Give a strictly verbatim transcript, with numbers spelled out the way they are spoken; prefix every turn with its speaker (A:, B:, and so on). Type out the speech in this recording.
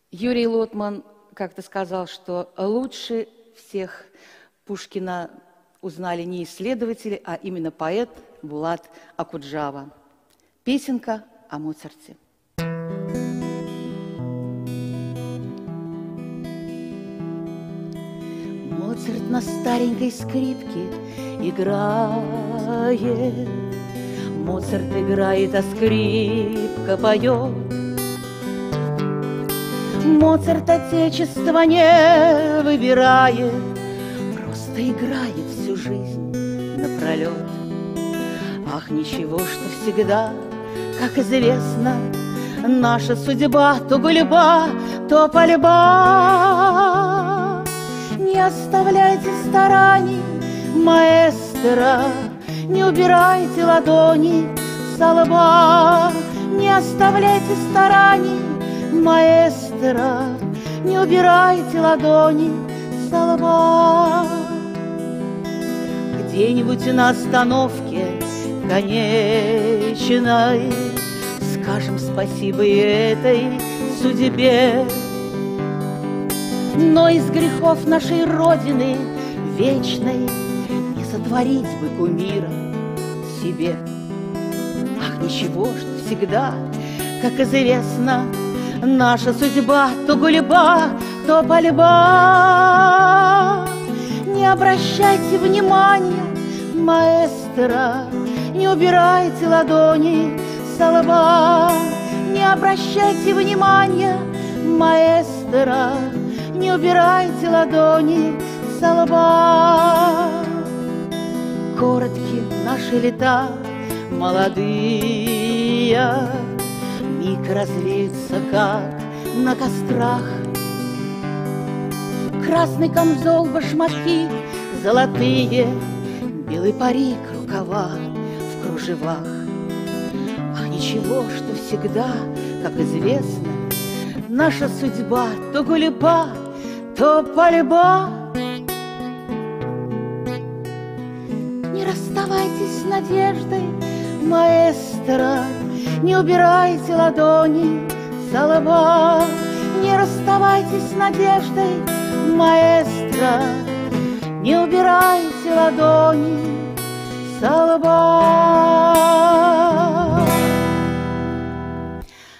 A: Юрий Лотман как-то сказал, что лучше всех Пушкина узнали не исследователи, а именно поэт Булат Акуджава. Песенка о Моцарте. Моцарт на старенькой скрипке играет, Моцарт играет, а скрипка поет. Моцарт отечество не выбирает, просто играет всю жизнь напролет. Ах, ничего, что всегда, как известно, наша судьба то гульба, то пальба. Не оставляйте стараний, маэстро, не убирайте ладони со лба. Не оставляйте стараний, маэстро, не убирайте ладони со лба. Где-нибудь на остановке конечной скажем спасибо и этой судьбе. Но из грехов нашей Родины вечной не сотворить бы кумира себе. Ах, ничего, что всегда, как известно, наша судьба то гульба, то пальба. Не обращайте внимания, маэстро, не убирайте ладони со лба. Не обращайте внимания, маэстро, не убирайте ладони со лба. Коротки наши лета молодые, миг развеются, как на кострах. Красный камзол, башмаки золотые, белый парик, рукава в кружевах. Ах, ничего, что всегда, как известно, наша судьба то гульба, то пальба. Не расставайтесь с надеждой, маэстро, не убирайте ладони со лба. Не расставайтесь с надеждой, маэстро, не убирайте ладони со лба.